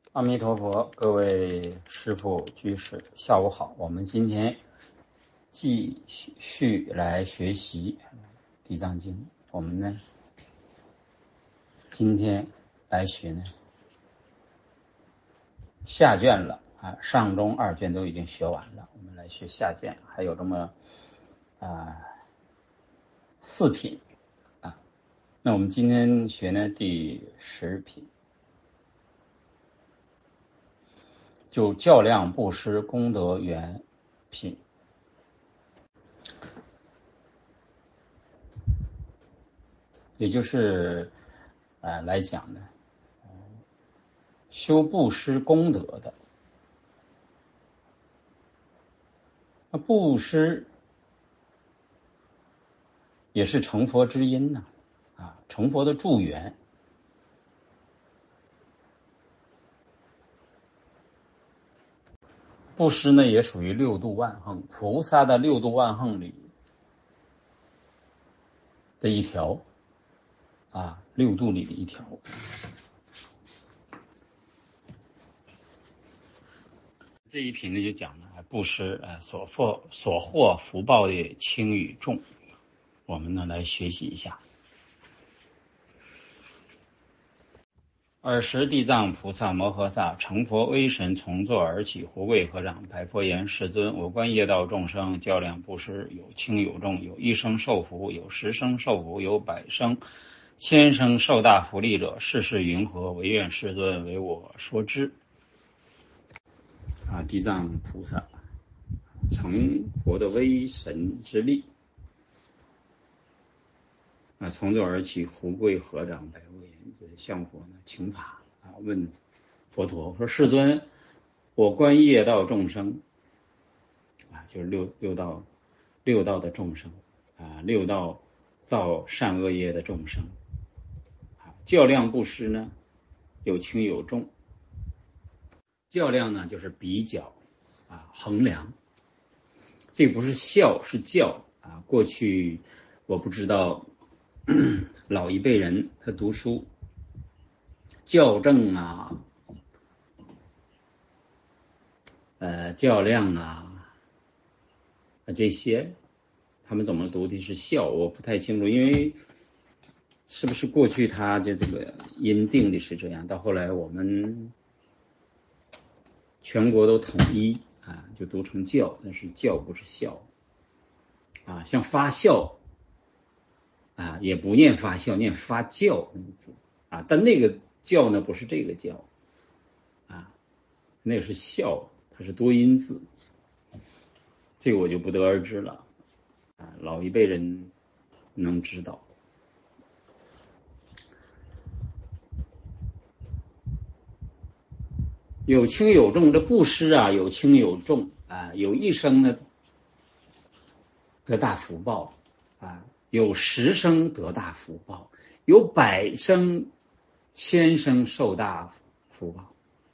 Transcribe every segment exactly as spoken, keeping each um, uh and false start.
阿弥陀佛，各位师父居士，下午好。我们今天继续来学习《地藏经》，我们呢今天来学呢下卷了啊，上中二卷都已经学完了，我们来学下卷，还有这么啊四品啊。那我们今天学呢第十品。就较量布施功德圆品，也就是呃来讲呢，修布施功德的。那布施也是成佛之因呐、啊，啊，成佛的助缘。布施呢也属于六度万行，菩萨的六度万行里的一条啊，六度里的一条。这一品呢就讲了布施呃所获所获福报的轻与重，我们呢来学习一下。尔时地藏菩萨摩诃萨成佛威神从座而起，胡跪合掌，白佛言：世尊，我观业道众生较量布施，有轻有重，有一生受福，有十生受福，有百生千生受大福利者，世事云何？唯愿世尊为我说之。啊，地藏菩萨成佛的威神之力啊，从座而起，胡跪合掌，白佛言，就是向佛呢请法啊，问佛陀说：世尊，我观业道众生啊，就是六六道六道的众生啊，六道造善恶业的众生啊，较量布施呢有轻有重。较量呢就是比较啊，衡量。这不是孝，是教啊。过去我不知道老一辈人他读书校正啊，呃较量啊，这些他们怎么读的是孝，我不太清楚，因为是不是过去他就这个音定的是这样，到后来我们全国都统一啊，就读成教，但是教不是孝啊。像发酵啊，也不念发酵，念发酵那个字啊。但那个教呢，不是这个教啊，那个是孝，它是多音字，这个我就不得而知了啊。老一辈人能知道。有轻有重，这布施啊，有轻有重啊，有一生呢得大福报啊，有十生得大福报，有百生千生受大福报。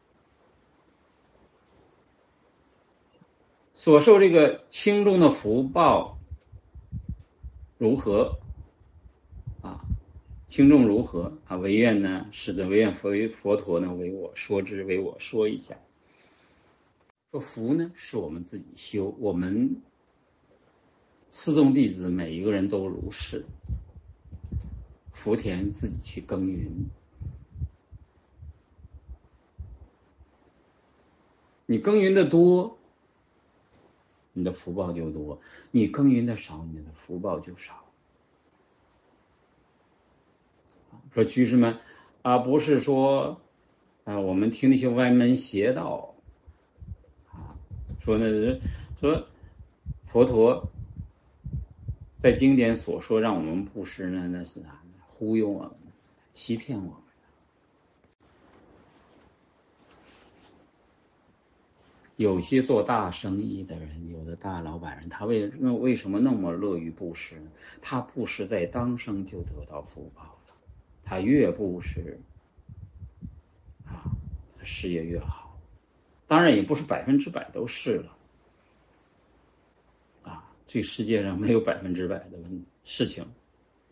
所受这个轻重的福报如何啊？轻重如何啊？唯愿呢，是的，唯愿佛佛陀呢为我说之，为我说一下。说福呢是我们自己修，我们四众弟子每一个人都如是，福田自己去耕耘。你耕耘的多，你的福报就多；你耕耘的少，你的福报就少。说居士们啊，不是说啊，我们听那些歪门邪道啊，说呢，说佛陀在经典所说让我们布施呢，那是啥呢？忽悠我们，欺骗我们。有些做大生意的人，有的大老板人，他为那为什么那么乐于布施？他布施在当生就得到福报了，他越布施啊，事业越好。当然也不是百分之百都是了啊，这世界上没有百分之百的事情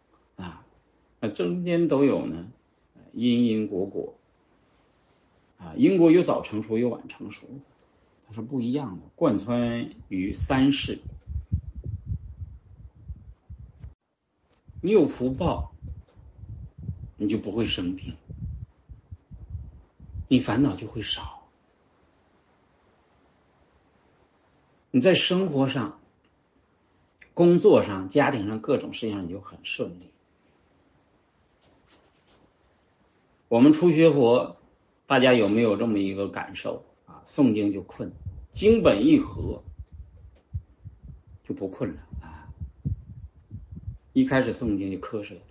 啊，那中间都有呢，因因果果啊， 啊，因果有早成熟有晚成熟，它是不一样的，贯穿于三世。你有福报，你就不会生病，你烦恼就会少，你在生活上、工作上、家庭上各种事情上你就很顺利。我们初学佛，大家有没有这么一个感受啊？诵经就困，经本一合就不困了啊！一开始诵经就瞌睡了，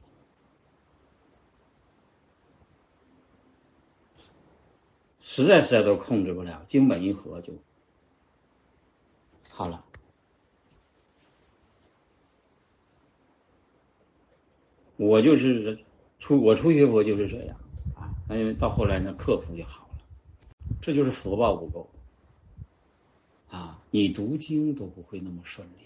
实在实在都控制不了，经本一合就好了。我就是初我初学佛就是这样啊，因为到后来呢，克服就好了。这就是福报不够啊！你读经都不会那么顺利。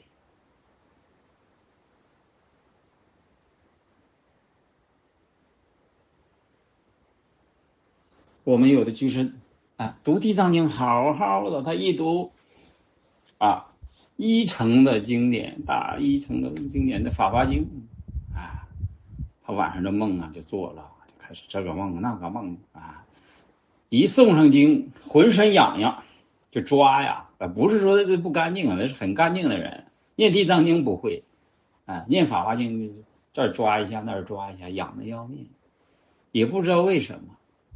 我们有的居士啊，读地藏经好好的，他一读啊，一乘的经典，大一乘的经典的法华经啊，他晚上的梦啊就做了，就开始这个梦那个梦啊，一送上经，浑身痒痒，就抓呀，不是说这不干净啊，那是很干净的人。念地藏经不会啊，念法华经这儿抓一下那儿抓一下，痒的要命，也不知道为什么。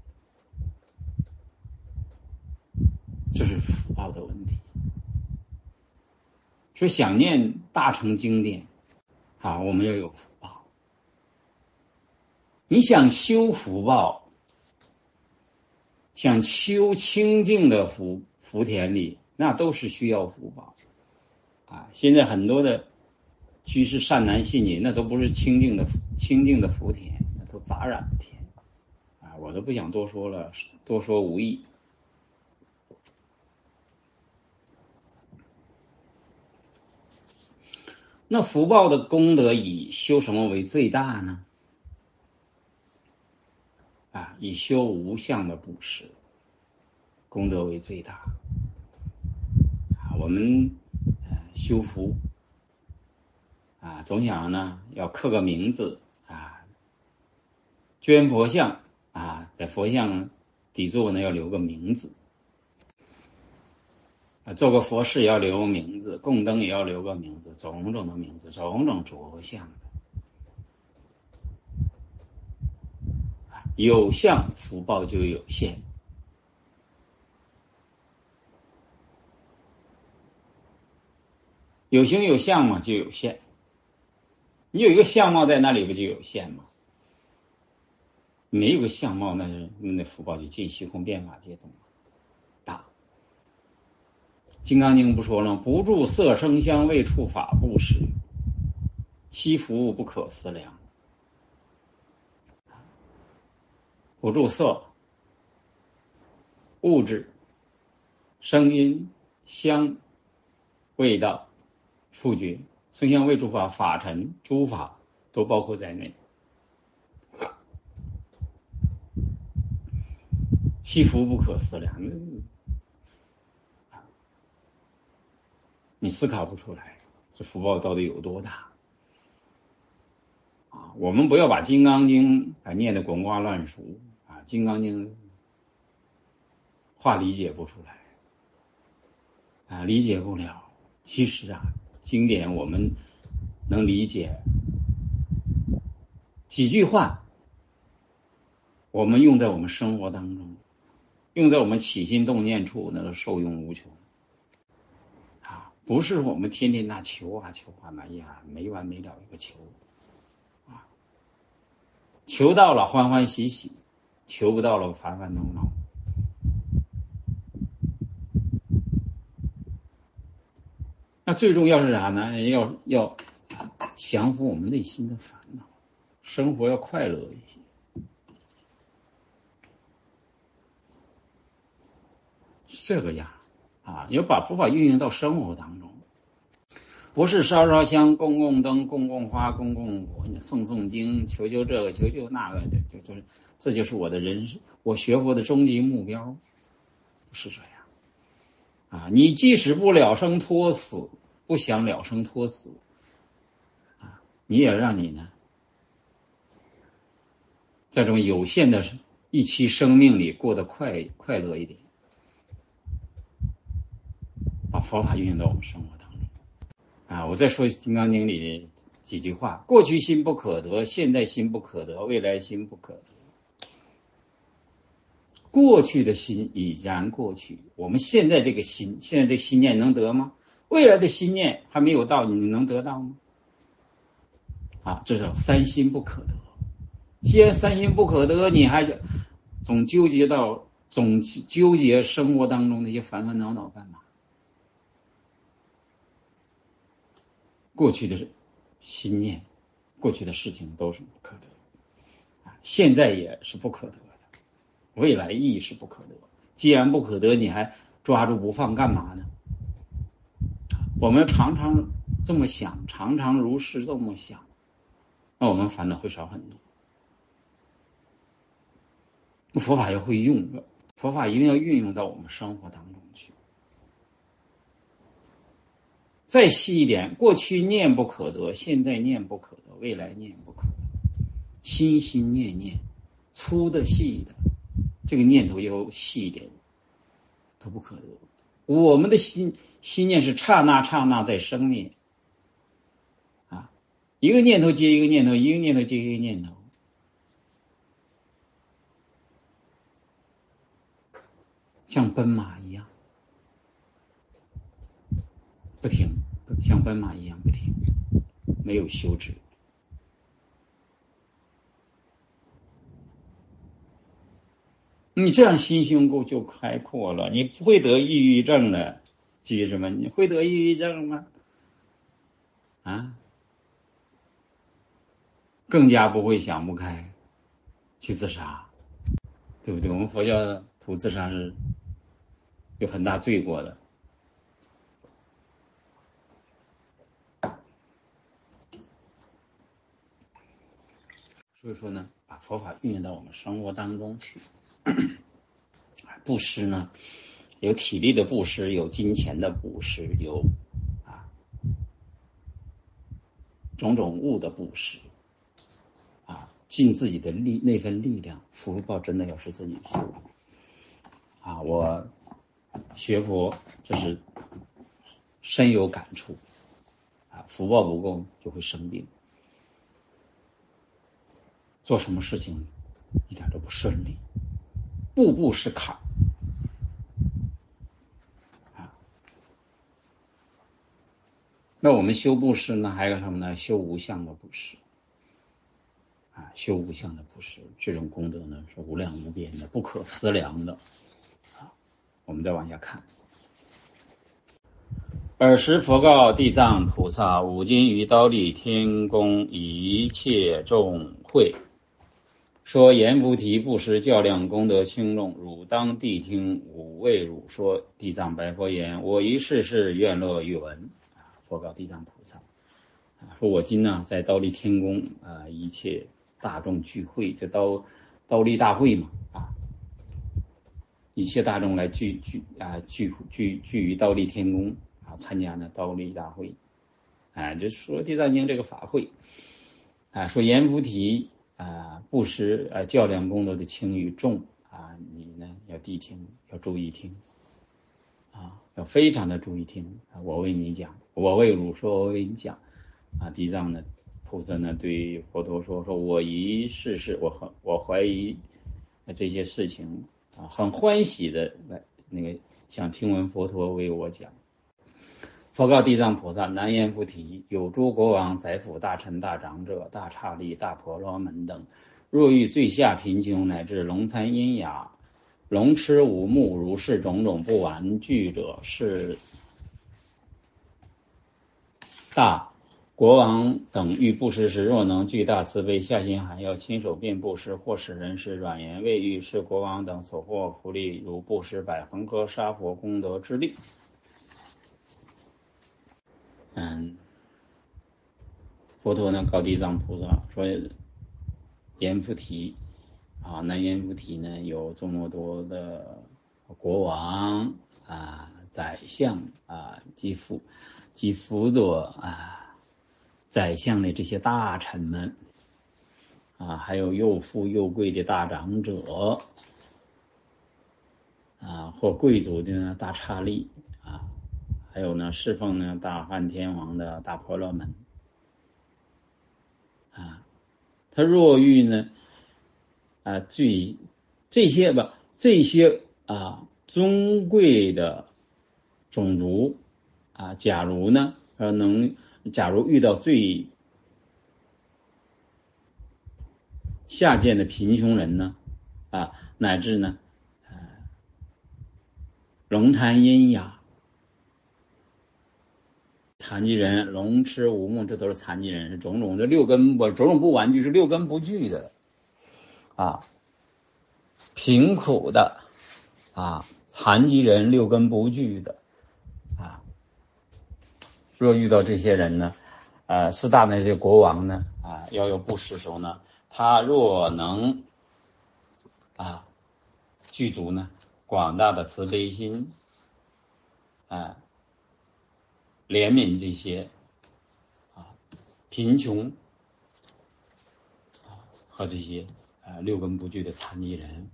这是福报的问题。说想念大乘经典啊，我们要有福报。你想修福报，想修清净的福福田里，那都是需要福报啊。现在很多的居士善男信女，那都不是清净的清净的福田，那都杂染的田啊。我都不想多说了，多说无益。那福报的功德以修什么为最大呢？啊，以修无相的布施功德为最大。啊，我们呃修福啊，总想呢要刻个名字啊，捐佛像啊，在佛像底座呢要留个名字。做个佛事也要留个名字，供灯也要留个名字，种种的名字，种种着相的。有相福报就有限，有形有相嘛就有限。你有一个相貌在那里不就有限吗？没有个相貌，那那福报就尽虚空变法界中大。金刚经不说了，不住色声香味触法布施，其福不可思量。不住色、物质、声音、香、味道、触觉，声香味触法、法尘、诸法都包括在内。其福不可思量，你思考不出来，这福报到底有多大啊？我们不要把《金刚经》啊念得滚瓜烂熟啊，《金刚经》话理解不出来啊，理解不了。其实啊，经典我们能理解几句话，我们用在我们生活当中，用在我们起心动念处，那个受用无穷啊！不是我们天天那求啊求啊，哎呀，没完没了一个求啊，求到了欢欢喜喜，求不到了烦烦恼恼。那最重要是啥呢？要要降服我们内心的烦恼，生活要快乐一些。这个样啊，要把佛法运用到生活当中。 不是烧烧香、供供灯、供供花、供供果、诵诵经、求求这个、求求那个，就就就是这就是我的人生，我学佛的终极目标，不是这样啊！你即使不了生脱死，不想了生脱死啊，你也让你呢，在这种有限的一期生命里过得快快乐一点，把佛法运用到我们生活当中啊！我再说《金刚经》里的几句话：过去心不可得，现在心不可得，未来心不可得。过去的心已然过去，我们现在这个心，现在这个心念能得吗？未来的心念还没有到，你能得到吗？啊，这是三心不可得。既然三心不可得，你还总纠结到总纠结生活当中那些烦烦恼恼干嘛？过去的心念，过去的事情都是不可得，啊，现在也是不可得的，未来亦是不可得。既然不可得，你还抓住不放干嘛呢？我们常常这么想，常常如是这么想，那我们烦恼会少很多。佛法要会用的，佛法一定要运用到我们生活当中去。再细一点，过去念不可得，现在念不可得，未来念不可得，心心念念，粗的细的，这个念头要细一点，都不可得。我们的心心念是刹那刹那在生灭啊，一个念头接一个念头，一个念头接一个念头，像奔马一样不停，像奔马一样不停，没有休止。你这样心胸够就开阔了，你不会得抑郁症了。至于什么？你会得抑郁症吗？啊，更加不会想不开，去自杀，对不对？我们佛教图自杀是有很大罪过的。所以说呢，把佛法运用到我们生活当中去。布施呢，有体力的布施，有金钱的布施，有啊种种物的布施，啊，尽自己的力那份力量，福报真的要是自己修的。啊，我学佛这是深有感触，啊，福报不够就会生病，做什么事情一点都不顺利，步步是坎。啊，那我们修布施呢，还有什么呢？修无相的布施。啊，修无相的布施，这种功德呢是无量无边的，不可思量的。啊，我们再往下看。尔时佛告地藏菩萨：吾今于忉利天宫一切众会，说阎浮提布施较量功德轻重，汝当谛听，吾为汝说。地藏白佛言：我于世世愿乐欲闻。佛告地藏菩萨：说我今呢在忉利天宫啊，一切大众聚会，这忉忉利大会嘛啊，一切大众来聚聚啊聚聚聚于忉利天宫啊，参加呢忉利大会，啊，就说地藏经这个法会，啊，说阎浮提啊布施啊较量功德的轻与重啊，你呢要谛听，要注意听，啊，要非常的注意听啊，我为你讲，我为汝说，我为你讲。啊，地藏呢，菩萨呢对佛陀说：“说我一世世，我很我怀疑这些事情啊，很欢喜的来那个想听闻佛陀为我讲。”佛告地藏菩萨：“南阎浮提，有诸国王、宰辅、大臣、大长者、大刹利、大婆罗门等，若遇最下贫穷，乃至龙残阴哑、龙痴无目，如是种种不玩具者，是大。”国王等欲布施时，若能具大慈悲、下心寒，要亲手便布施，或使人施软言，未欲是国王等所获福利，如布施百恒河沙佛功德之力。 嗯，佛陀呢告地藏菩萨说，阎浮提啊，那阎浮提呢有这么多的国王啊、宰相啊、及辅及辅佐啊宰相的这些大臣们啊，还有又富又贵的大长者啊，或贵族的呢大刹利啊，还有呢侍奉呢大梵天王的大婆罗门啊，他若欲呢啊最这些吧这些啊尊贵的种族啊，假如呢呃能假如遇到最下贱的贫穷人呢啊，乃至呢呃龙潭阴哑残疾人、聋痴无目，这都是残疾人，是种种这六根不种种不完具，是六根不具的啊，贫苦的啊，残疾人六根不具的啊，若遇到这些人呢，呃，四大的这些国王呢，啊，要有布施时候呢，他若能啊具足呢广大的慈悲心，啊，怜悯这些啊贫穷啊和这些啊六根不具的残疾人，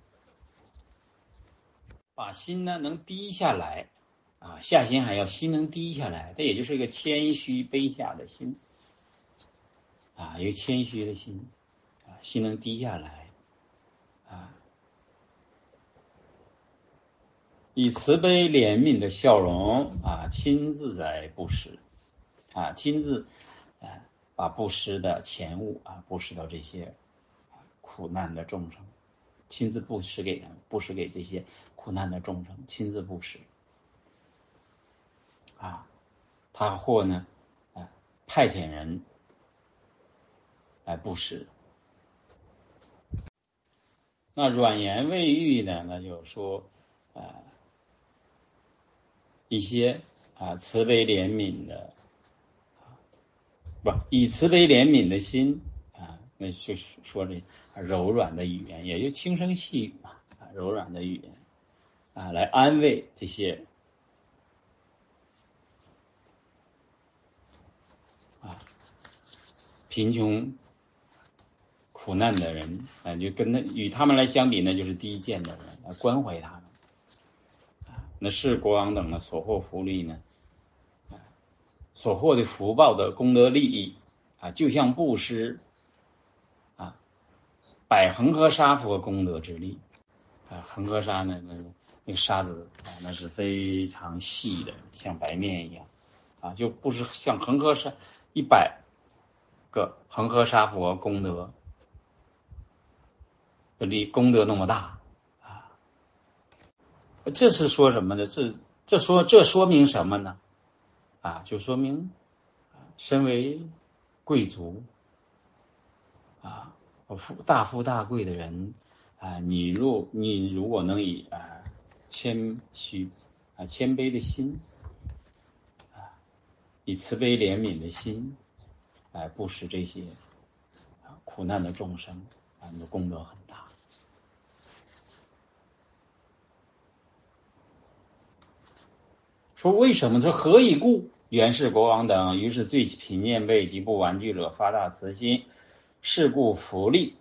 把心呢能低下来啊，下心还要心能低下来，这也就是一个谦虚卑下的心啊，一个谦虚的心啊，心能低下来啊，以慈悲怜悯的笑容啊，亲自在布施啊，亲自啊把布施的钱物啊布施到这些苦难的众生，亲自布施给他们，布施给这些苦难的众生，亲自布施啊，他或呢啊派遣人来布施。那软言未喻呢，那就是说啊一些啊慈悲怜悯的不以慈悲怜悯的心啊，那就是说这柔软的语言，也就轻声细语嘛，啊，柔软的语言啊，来安慰这些啊贫穷苦难的人啊，就跟他与他们来相比呢，就是低贱的人，来关怀他们啊。那是国王等呢所获福利呢，啊，所获的福报的功德利益啊，就像布施啊百恒河沙佛功德之力啊，恒河沙呢，那那个沙子啊，那是非常细的，像白面一样啊，就不是像恒河沙一百个恒河沙佛功德力功德那么大啊，这是说什么呢？这这说这说明什么呢？啊，就说明身为贵族啊，富大富大贵的人啊，你若你如果能以啊谦虚啊谦卑的心啊，以慈悲怜悯的心来布施这些啊苦难的众生啊，你的功德很大。说为什么？说何以故？元氏国王等于是最贫贱辈及不玩具者发大慈心，是故福利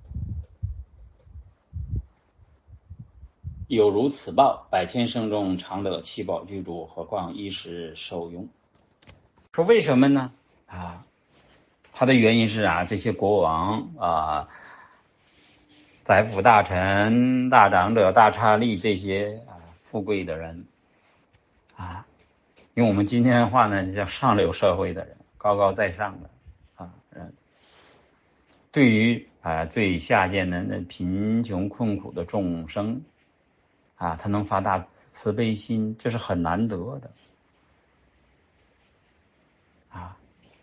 有如此报，百千生中常得七宝居住，何况一时受用。说为什么呢？啊，他的原因是啊，这些国王啊、宰辅大臣、大长者、大刹利这些啊富贵的人啊，用我们今天的话呢，叫上流社会的人，高高在上的啊人，对于啊最下贱的那贫穷困苦的众生啊，他能发大慈悲心，这是很难得的啊。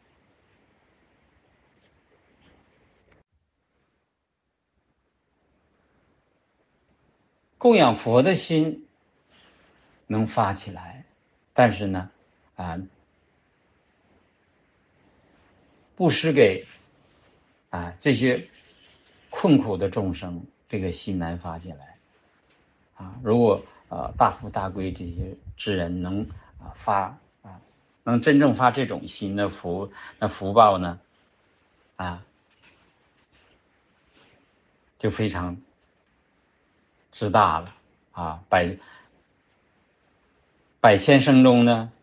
供养佛的心能发起来，但是呢，啊， 布施给啊这些困苦的众生，这个心难发起来啊。如果呃大富大贵这些之人能啊发啊能真正发这种心的福，那福报呢啊就非常之大了啊。百百千生中呢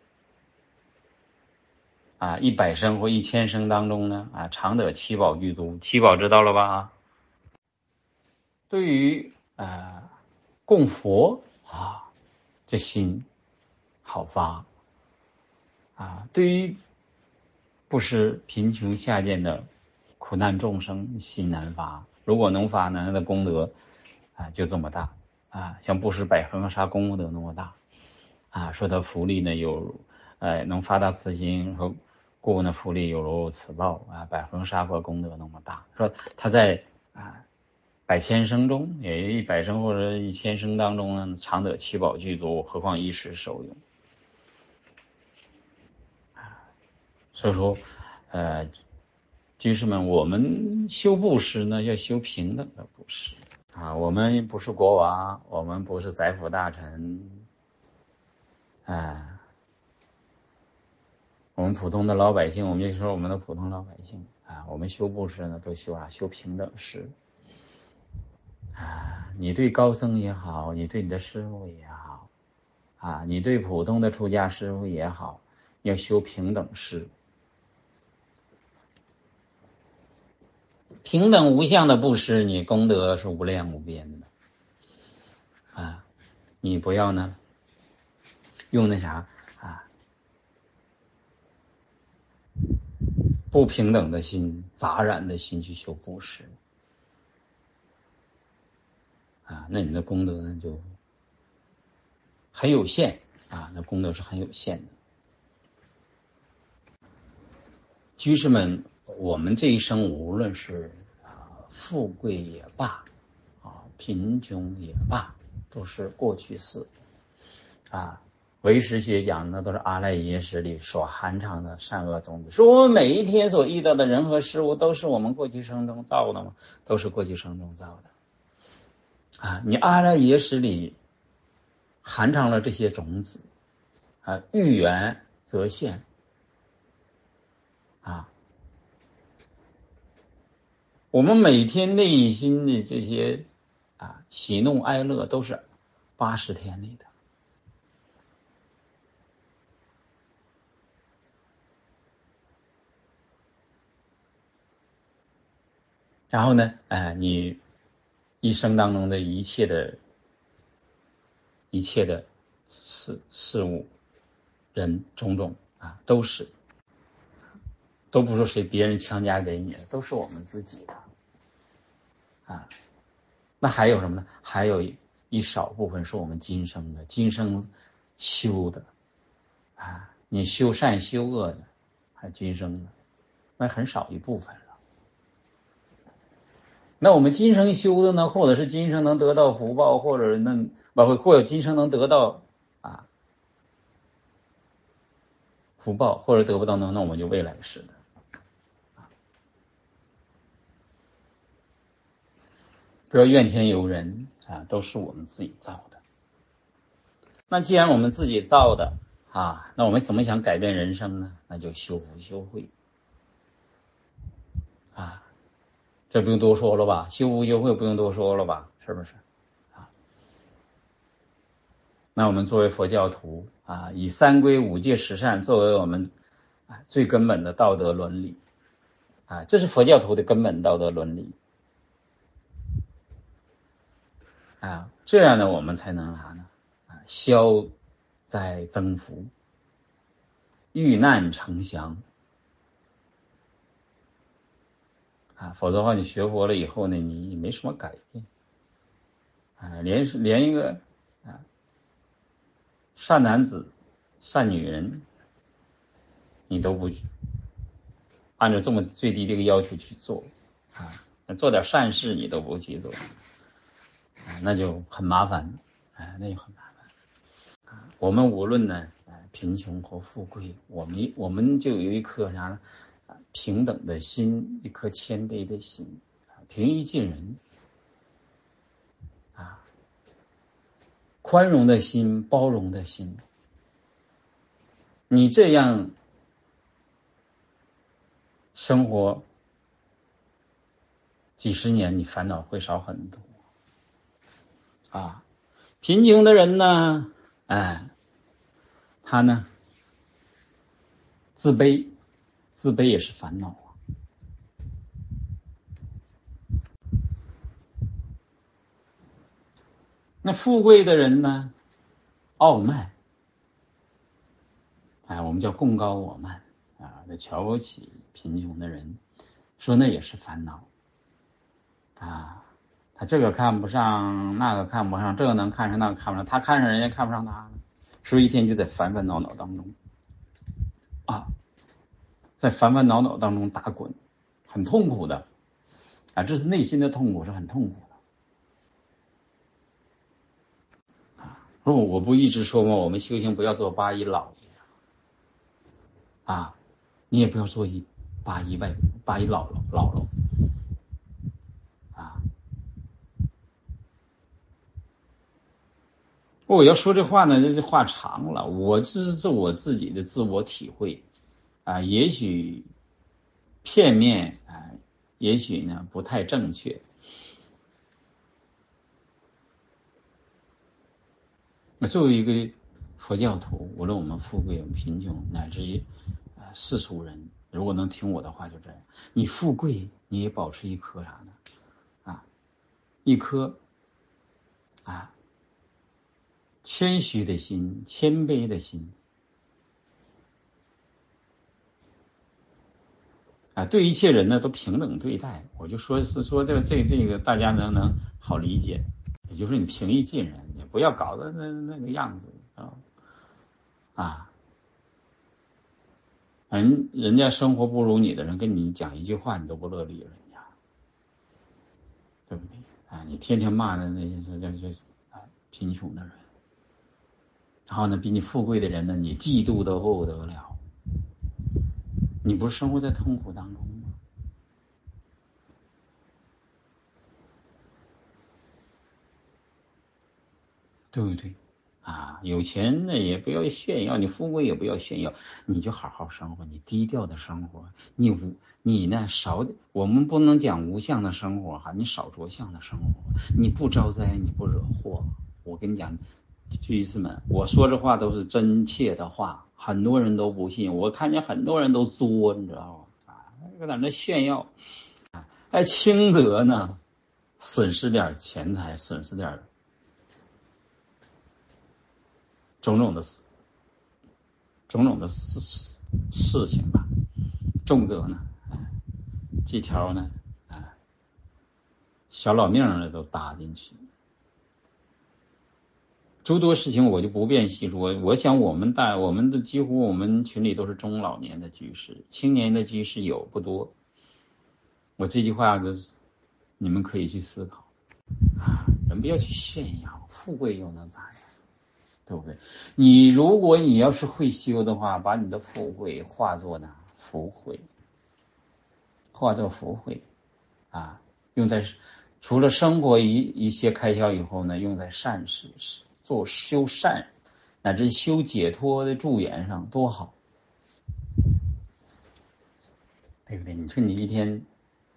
啊，一百生或一千生当中呢啊，常得七宝具足。七宝知道了吧？对于啊供佛啊，这心好发啊。对于布施贫穷下贱的苦难众生，心难发。如果能发呢，那功德啊就这么大啊，像布施百恒沙功德那么大啊。说他福利呢有呃能发大慈心和故呢福利有如此报啊，百恒沙佛功德那么大。说他在啊百千生中，也一百生或者一千生当中呢，常得七宝具足，何况一时受用啊。所以说呃居士们，我们修布施呢要修平等的布施啊。我们不是国王，我们不是宰辅大臣啊，我们普通的老百姓，我们就说我们的普通老百姓啊，我们修布施呢都修啊修平等施啊。你对高僧也好，你对你的师父也好啊，你对普通的出家师父也好，要修平等施。平等无相的布施，你功德是无量无边的啊。你不要呢用那啥啊不平等的心、杂染的心去修布施啊，那你的功德呢就很有限啊，那功德是很有限的。居士们，我们这一生无论是啊富贵也罢啊贫穷也罢，都是过去式啊。唯识学讲那都是阿赖耶识里所含藏的善恶种子，说我们每一天所遇到的人和事物都是我们过去生中造的吗？都是过去生中造的啊。你阿赖耶识里含藏了这些种子啊，遇缘则现啊。我们每天内心的这些啊喜怒哀乐都是八十天里的。然后呢，呃，你一生当中的一切的、一切的事事物、人种种啊，都是，都不是谁别人强加给你的，都是我们自己的啊。那还有什么呢？还有一少部分是我们今生的，今生修的啊，你修善修恶的，还今生的，那很少一部分。那我们今生修的呢，或者是今生能得到福报，或者能或或者今生能得到啊福报，或者得不到呢，那我们就未来世的啊。不要怨天尤人啊，都是我们自己造的。那既然我们自己造的啊，那我们怎么想改变人生呢？那就修福修慧啊。这不用多说了吧，修福修慧不用多说了吧，是不是啊？那我们作为佛教徒啊，以三规五戒十善作为我们啊最根本的道德伦理啊，这是佛教徒的根本道德伦理啊，这样呢我们才能啥呢啊消灾增福，遇难成祥啊。否则的话，你学佛了以后呢，你没什么改变啊，连连一个啊善男子、善女人，你都不按照这么最低这个要求去做啊，做点善事你都不去做啊，那就很麻烦啊，那就很麻烦啊。我们无论呢贫穷或富贵，我们我们就有一颗啥呢？ 平等的心，一颗谦卑的心，平易近人啊，宽容的心，包容的心。你这样生活几十年，你烦恼会少很多啊。贫穷的人呢，哎，他呢自卑，自卑也是烦恼啊。那富贵的人呢，傲慢，哎，我们叫贡高我慢啊，那瞧不起贫穷的人，说那也是烦恼啊。他这个看不上，那个看不上，这个能看上，那个看不上，他看上人家看不上他，所以一天就在烦烦恼恼当中啊，在烦烦恼恼当中打滚，很痛苦的啊，这是内心的痛苦，是很痛苦的啊。如果我不一直说吗？我们修行不要做八一老爷啊，你也不要做一八一外八一姥姥姥姥啊。我要说这话呢，这话长了，我这是我自己的自我体会啊，也许片面啊，也许呢不太正确。那作为一个佛教徒，无论我们富贵、贫穷，乃至于啊世俗人，如果能听我的话，就这样。你富贵，你也保持一颗啥呢？啊，一颗啊谦虚的心，谦卑的心。啊，对一切人呢都平等对待，我就说是说这个这个这个大家能能好理解，也就是你平易近人，也不要搞得那那个样子啊啊，人人家生活不如你的人跟你讲一句话，你都不乐理人家，对不对啊？你天天骂的那些这这这啊贫穷的人，然后呢，比你富贵的人呢，你嫉妒的不得了。你不是生活在痛苦当中吗？对不对啊？有钱呢也不要炫耀，你富贵也不要炫耀，你就好好生活，你低调的生活，你无你呢少，我们不能讲无相的生活哈，你少着相的生活，你不招灾，你不惹祸。我跟你讲，居士们，我说这话都是真切的话，很多人都不信，我看见很多人都作，你知道吗？搁在那炫耀，哎，轻则呢损失点钱财，损失点种种的事，种种的事事情吧；重则呢，这条呢，啊，小老命呢都搭进去。诸多事情我就不便细说，我想我们大我们的几乎我们群里都是中老年的居士，青年的居士有不多。我这句话就是你们可以去思考啊，人不要去炫耀，富贵又能咋样，对不对？你如果你要是会修的话，把你的富贵化作呢福慧，化作福慧啊，用在除了生活一一些开销以后呢，用在善事，做修善乃至修解脱的助缘上，多好，对不对？你说你一天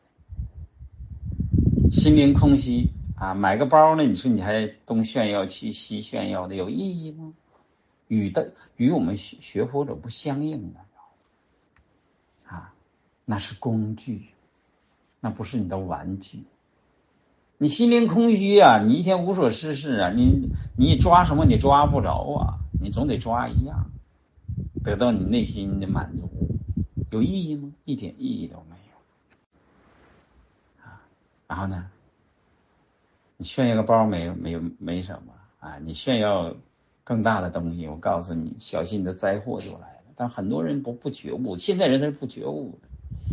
心灵空虚啊，买个包呢，你说你还东炫耀去西炫耀的，有意义吗？与的与我们学学佛者不相应的啊，那是工具，那不是你的玩具。你心灵空虚啊，你一天无所事事啊，你你抓什么你抓不着啊，你总得抓一样，得到你内心的满足，有意义吗？一点意义都没有啊。然后呢，你炫耀个包没没没什么啊，你炫耀更大的东西，我告诉你，小心你的灾祸就来了。但很多人不不觉悟，现在人他是不觉悟的。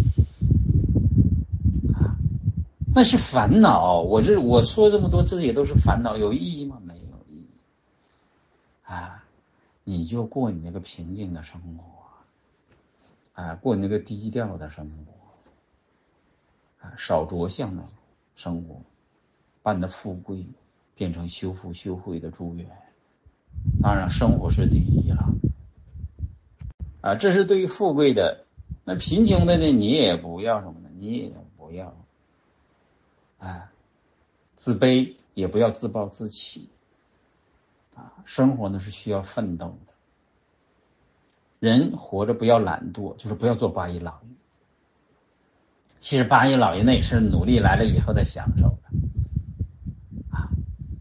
那是烦恼，我这我说这么多，这也都是烦恼，有意义吗？没有意义啊！你就过你那个平静的生活， 啊，过那个低调的生活，啊，少着相的生活，把你的富贵变成修福修慧的诸缘。当然，生活是第一了，啊，这是对于富贵的。那贫穷的呢，你也不要什么呢？你也不要，啊，自卑，也不要自暴自弃，啊，生活呢是需要奋斗的。人活着不要懒惰，就是不要做八一老爷。其实八一老爷那也是努力来了以后的享受的，啊，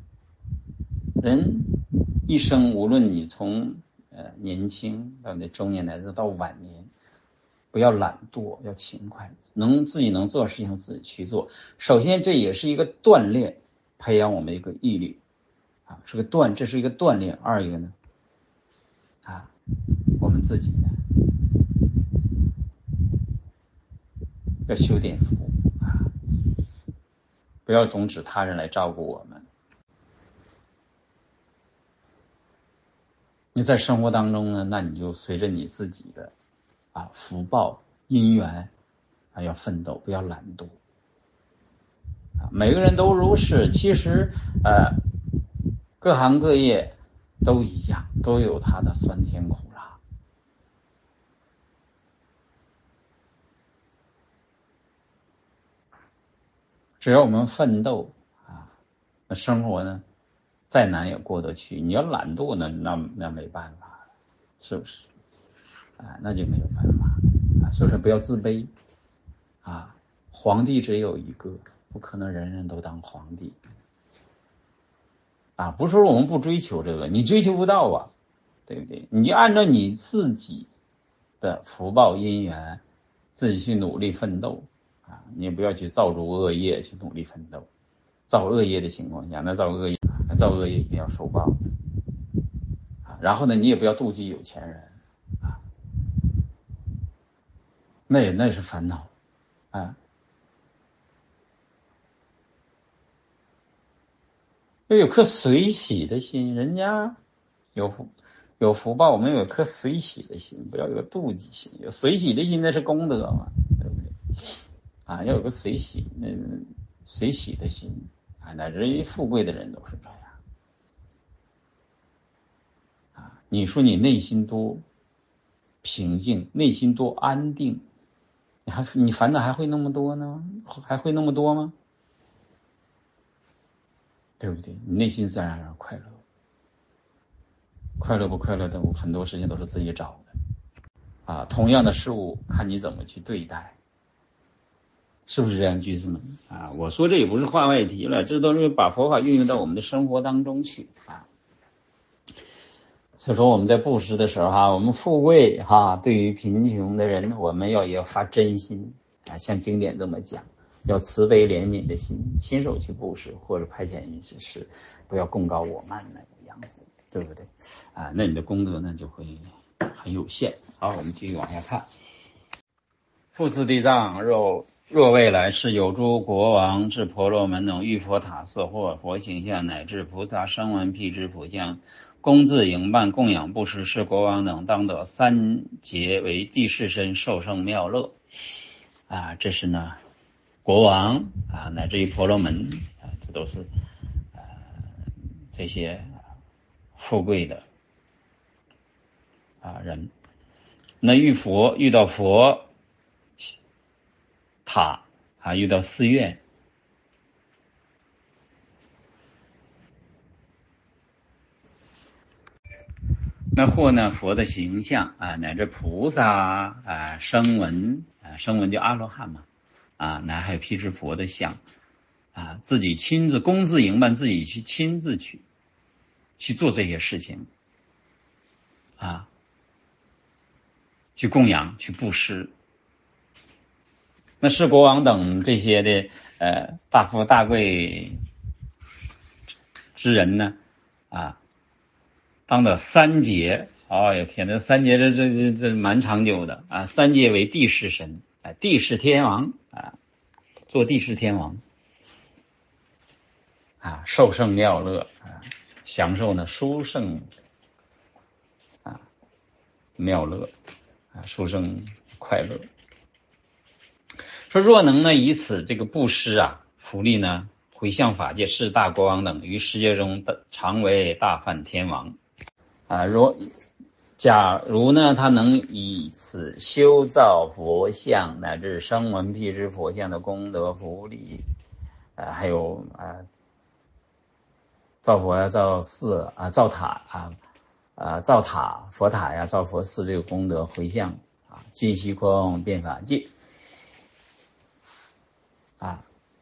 人一生无论你从呃年轻到你中年乃至到晚年，不要懒惰，要勤快，能自己能做的事情自己去做。首先这也是一个锻炼，培养我们一个毅力，啊，是个锻，这是一个锻炼。二一个呢，啊，我们自己呢要修点福啊，不要总指他人来照顾我们。你在生活当中呢，那你就随着你自己的啊福报因缘啊要奋斗，不要懒惰啊。每个人都如是，其实呃各行各业都一样，都有它的酸甜苦辣。只要我们奋斗啊，那生活呢再难也过得去。你要懒惰呢，那那没办法了，是不是？啊，那就没有办法啊。所以说不要自卑啊。皇帝只有一个，不可能人人都当皇帝啊。不是说我们不追求这个，你追求不到啊，对不对？你就按照你自己的福报因缘，自己去努力奋斗啊。你也不要去造诸恶业去努力奋斗。造恶业的情况下，那造恶业，造恶业一定要受报啊。然后呢，你也不要妒忌有钱人啊，那也那是烦恼啊。要有颗随喜的心，人家有福有福报，我们有颗随喜的心，不要有个妒忌心。有随喜的心那是功德嘛，对不对？啊，要有个随喜，那随喜的心啊，乃至于富贵的人都是这样啊。你说你内心多平静，内心多安定，你还你烦恼还会那么多呢？还会那么多吗？对不对？你内心自然而然快乐，快乐不快乐的很多事情都是自己找的啊。同样的事物，看你怎么去对待，是不是这样，居士们啊？我说这也不是话外题了，这都是把佛法运用到我们的生活当中去啊。所以说我们在布施的时候哈、啊，我们富贵哈、啊，对于贫穷的人，我们要要发真心啊，像经典这么讲。要慈悲怜悯的心，亲手去布施或者派遣人施施，不要功高我慢那个样子，对不对？啊，那你的功德呢就会很有限。好，我们继续往下看。复次地藏，若若未来世有诸国王至婆罗门等遇佛塔色或佛形象，乃至菩萨声闻辟支普像，恭自营办供养布施，是国王等当得三劫为地势身，受胜妙乐。啊，这是呢。国王啊，乃至于婆罗门啊，这都是呃这些富贵的啊人。那遇佛遇到佛塔啊，遇到寺院，那或呢佛的形象啊，乃至菩萨啊、声闻啊，声闻就阿罗汉嘛。啊，那还有辟支佛的像，啊，自己亲自公自营办，自己去亲自去去做这些事情，啊，去供养，去布施。那是国王等这些的呃大富大贵之人呢，啊，当的三劫，哦哟天，这三劫这这这这蛮长久的啊，三劫为地势神。啊，地势天王啊，做地势天王啊，受胜妙乐啊，享受呢殊胜啊妙乐啊，殊胜快乐。说若能呢以此这个布施啊福利呢回向法界四大国王等，于世界中常为大梵天王啊。若假如呢他能以此修造佛像乃至声闻辟支佛像的功德福利啊，还有啊造佛呀、造寺啊、造塔啊、啊造塔佛塔呀、造佛寺这个功德回向啊，尽虚空遍法界啊，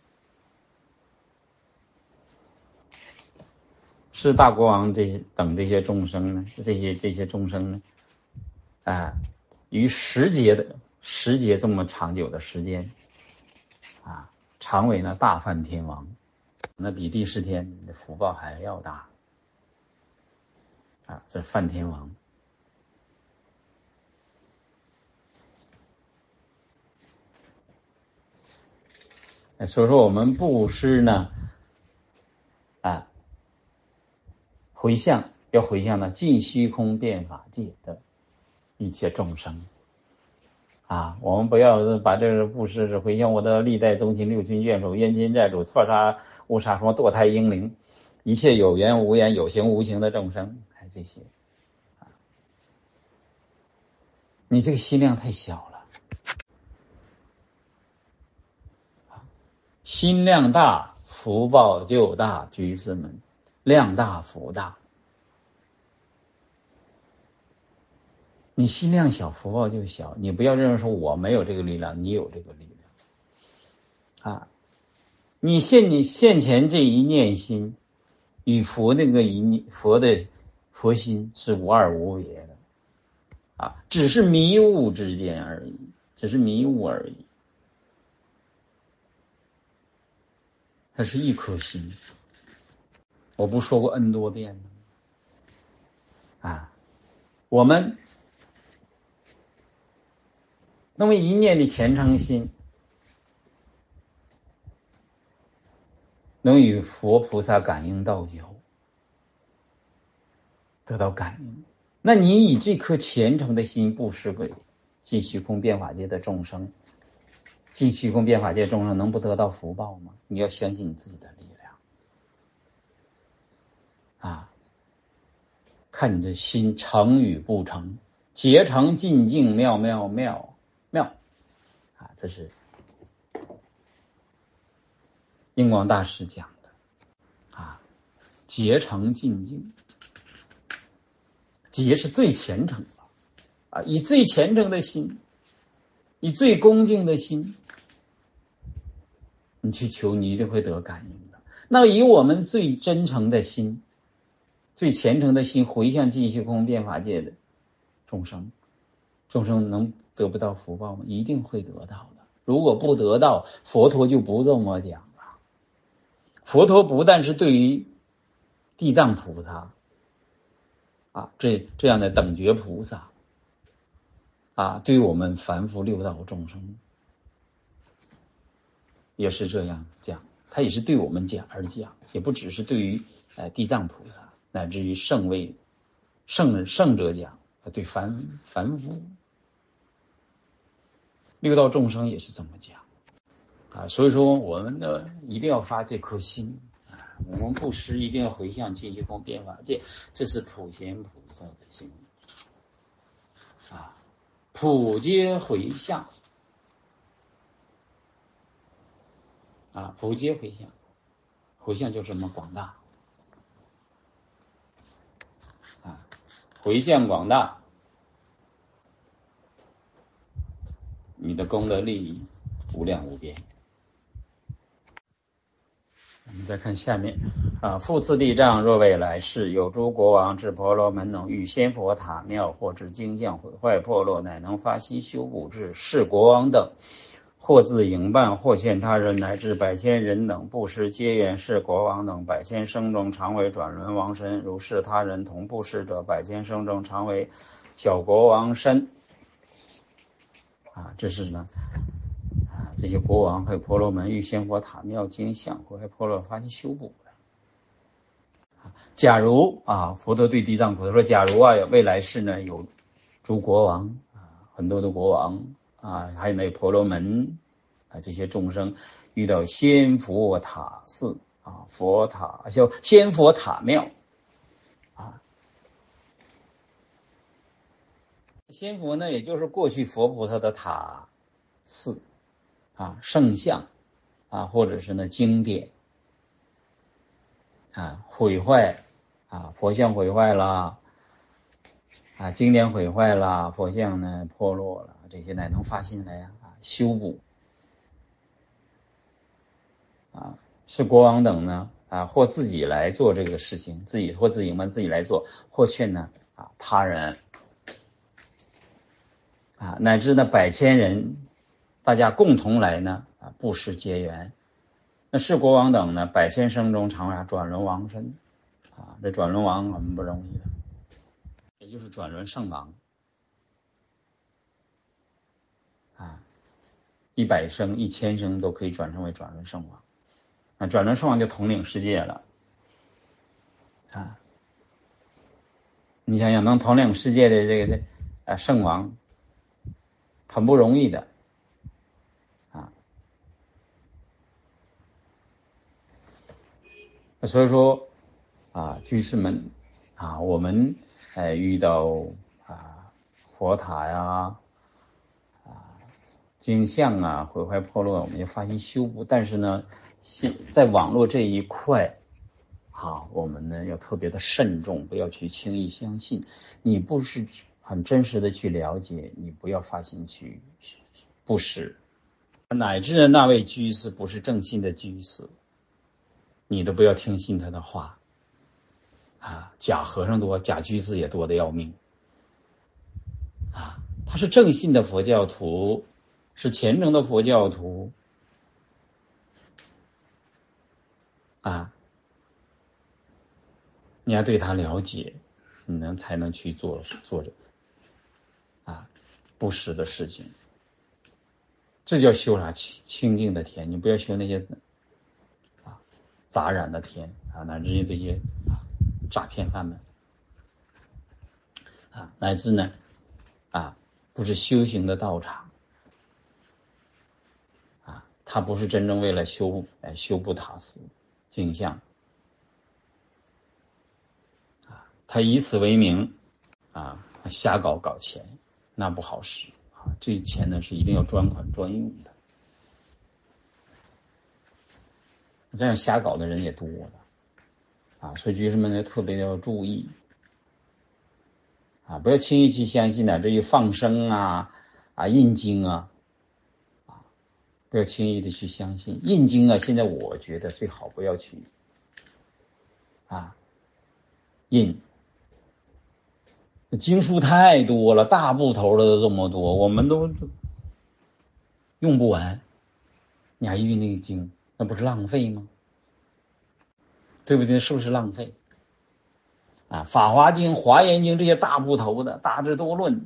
是大国王这些等这些众生呢，这些这些众生呢，啊，于十劫的十劫这么长久的时间啊，常为呢大梵天王。那比第十天的福报还要大啊！这梵天王，所以说我们布施呢，啊，回向要回向呢尽虚空遍法界的一切众生啊，我们不要把这个布施是回向我的历代宗亲六亲眷属冤亲债主错杀误杀什么堕胎婴灵，一切有缘无缘有形无形的众生，还这些啊，你这个心量太小了，心量大福报就大，居士们，量大福大。你心量小，福报就小。你不要认为说我没有这个力量，你有这个力量啊！你现你现前这一念心，与佛那个一念佛的佛心是无二无别的啊，只是迷雾之间而已，只是迷雾而已。它是一颗心，我不说过 N 多遍吗？啊，我们那么一念的虔诚心，能与佛菩萨感应道交，得到感应。那你以这颗虔诚的心布施给尽虚空遍法界的众生，尽虚空遍法界众生能不得到福报吗？你要相信你自己的力量啊！看你的心诚与不诚，结诚尽净妙妙妙妙啊！这是印光大师讲的啊，结诚尽净，结是最虔诚的啊，以最虔诚的心，以最恭敬的心，你去求，你一定会得感应的。那以我们最真诚的心，最虔诚的心回向尽虚空遍法界的众生，众生能得不到福报吗？一定会得到的。如果不得到，佛陀就不这么讲了。佛陀不但是对于地藏菩萨啊，这这样的等觉菩萨啊，对于我们凡夫六道众生也是这样讲，他也是对我们讲而讲，也不只是对于呃地藏菩萨乃至于圣位圣圣者讲，对凡凡夫六道众生也是这么讲啊。所以说我们呢一定要发这颗心啊，我们布施一定要回向尽虚空遍法界，这是普贤菩萨的心啊，普皆回向啊，普皆回向，回向就是什么广大啊，回向广大，你的功德利益无量无边。我们再看下面啊，复次地藏，若未来世有诸国王至婆罗门能遇仙佛塔庙，或至经像毁坏破落，乃能发心修补之，是国王等或自营办，或劝他人，乃至百千人等布施，皆愿是国王等百千生中常为转轮王身，如是他人同布施者，百千生中常为小国王身啊。这是呢啊，这些国王还有婆罗门遇仙佛塔庙经像毁坏破落发心修补的。假如啊，佛陀对地藏菩萨说，假如啊未来世呢有诸国王啊，很多的国王啊，还有那个婆罗门啊，这些众生遇到仙佛塔寺啊，佛塔叫仙佛塔庙啊。仙佛呢，也就是过去佛菩萨的塔寺啊，圣像啊，或者是呢经典啊毁坏啊，佛像毁坏了啊，经典毁坏了，佛像呢破落了，这些呢能发心来啊修补啊，是国王等呢啊，或自己来做这个事情，自己或自己们自己来做，或劝呢啊他人啊，乃至呢百千人，大家共同来呢啊布施结缘。那是国王等呢，百千生中常啊转轮王身啊，这转轮王很不容易的，也就是转轮圣王啊，一百生、一千生都可以转成为转轮圣王。那转轮圣王就统领世界了啊！你想想，能统领世界的这个这啊圣王，很不容易的啊。所以说啊，居士们啊，我们哎遇到啊佛塔呀啊经像啊毁坏破落，我们就发心修补。但是呢，现在网络这一块啊，我们呢要特别的慎重，不要去轻易相信。你不是很真实的去了解，你不要发心去布施。乃至那位居士不是正信的居士，你都不要听信他的话啊！假和尚多，假居士也多的要命啊！他是正信的佛教徒，是虔诚的佛教徒啊！你要对他了解，你能才能去做做着啊布施的事情。这叫修啥清清净的天，你不要修那些啊杂染的天啊，乃至于这些啊诈骗犯们啊，乃至呢啊不是修行的道场啊，他不是真正为了修来修补塔寺镜像啊，他以此为名啊瞎搞搞钱，那不好使。这钱呢是一定要专款专用的，这样瞎搞的人也多了啊，所以居士们呢特别要注意啊，不要轻易去相信呢、啊、这些放生啊啊印经啊啊，不要轻易的去相信印经啊。现在我觉得最好不要去啊印。经书太多了，大部头的都这么多，我们都用不完，你还印那个经，那不是浪费吗？对不对？是不是浪费啊？法华经、华严经这些大部头的，大智度论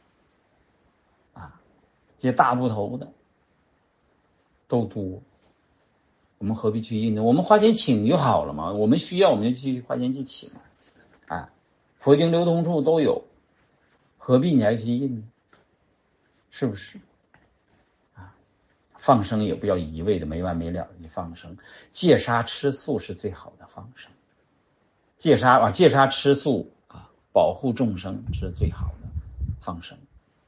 啊，这些大部头的都多，我们何必去印呢？我们花钱请就好了嘛，我们需要我们就去花钱去请啊。佛经流通处都有，何必你还去印呢？是不是啊？放生也不要一味的没完没了的去放生，戒杀吃素是最好的放生。戒杀啊，戒杀吃素啊，保护众生是最好的放生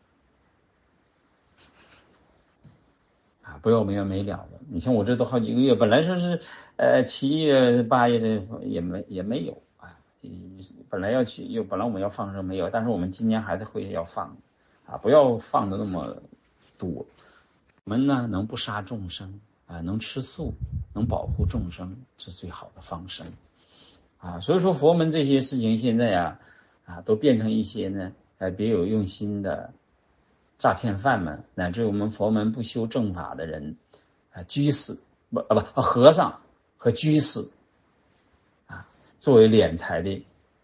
啊，不要没完没了的。你像我这都好几个月，本来说是呃七月八月这也没也没有。本来要去，又本来我们要放生没有，但是我们今年还是会要放啊，不要放的那么多。我们呢能不杀众生啊，能吃素，能保护众生，是最好的放生啊。所以说佛门这些事情现在啊啊都变成一些呢呃别有用心的诈骗犯们，乃至我们佛门不修正法的人啊，居士不啊不和尚和居士啊，作为敛财的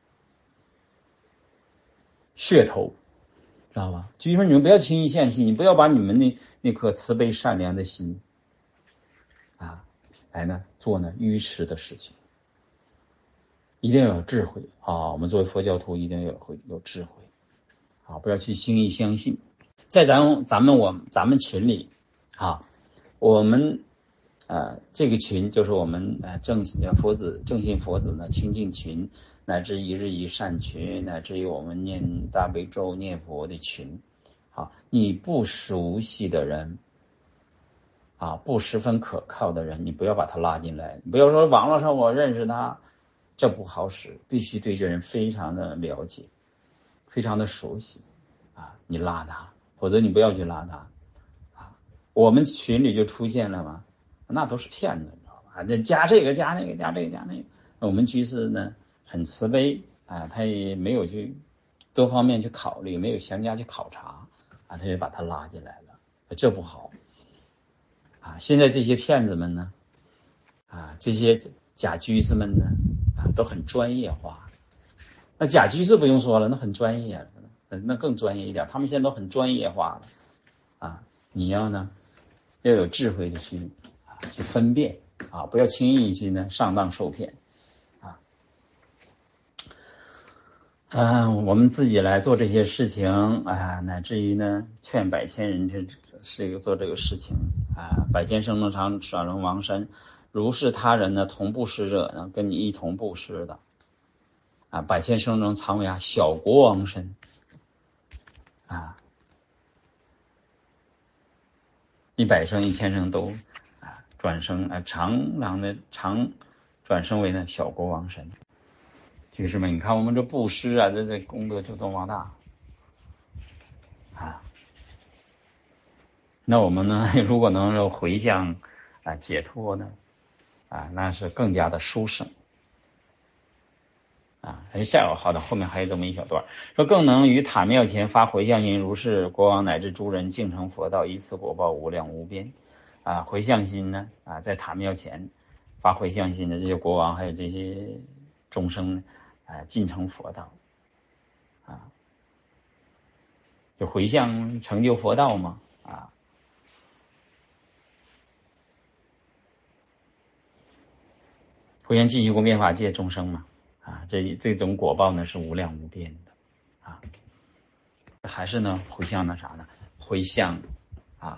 噱头，知道吧？就是说你们不要轻易相信，你不要把你们那那颗慈悲善良的心啊，来呢做呢愚痴的事情，一定要有智慧啊！我们作为佛教徒一定要有有智慧啊，不要去轻易相信。 在咱咱们我咱们群里啊，我们呃这个群就是我们呃正佛子正信佛子呢清净群，乃至一日一善群，乃至于我们念大悲咒念佛的群。好，你不熟悉的人啊，不十分可靠的人，你不要把他拉进来。你不要说网络上我认识他，这不好使，必须对这人非常的了解，非常的熟悉啊，你拉他，否则你不要去拉他啊。我们群里就出现了嘛，那都是骗子，你知道吧？这加这个加那个加这个加那个，我们居士呢很慈悲啊，他也没有去多方面去考虑，没有详加去考察啊，他就把他拉进来了，这不好啊。现在这些骗子们呢啊，这些假居士们呢啊，都很专业化。那假居士不用说了，那很专业了，那更专业一点，他们现在都很专业化了啊。你要呢要有智慧的去啊去分辨啊，不要轻易去呢上当受骗啊。嗯，我们自己来做这些事情啊，乃至于呢劝百千人去是一个做这个事情啊。百千生中常转轮王身，如是他人呢同布施者呢，跟你一同布施的啊。百千生中常为啊小国王身啊，一百生一千生都啊转生啊常常的常转生为呢小国王身。居士们，你看我们这布施啊，这这功德就多么大啊！那我们呢，如果能够回向啊解脱呢，啊那是更加的殊胜啊。下有好的，后面还有这么一小段，说更能于塔庙前发回向心，如是国王乃至诸人尽成佛道，一次果报无量无边啊。回向心呢啊，在塔庙前发回向心的这些国王还有这些众生呢啊，尽成佛道啊，就回向成就佛道嘛啊。回向继续过变法界众生嘛啊，这这种果报呢是无量无边的啊。还是呢回向那啥呢？回向啊，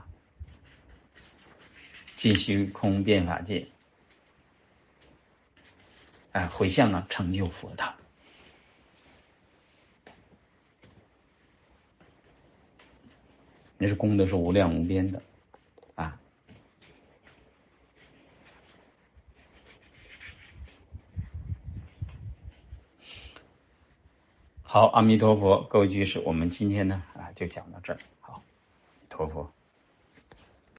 尽虚空变法界，哎，回向呢成就佛道。那是功德是无量无边的啊。好，阿弥陀佛，各位居士，我们今天呢啊就讲到这儿。好，阿弥陀佛。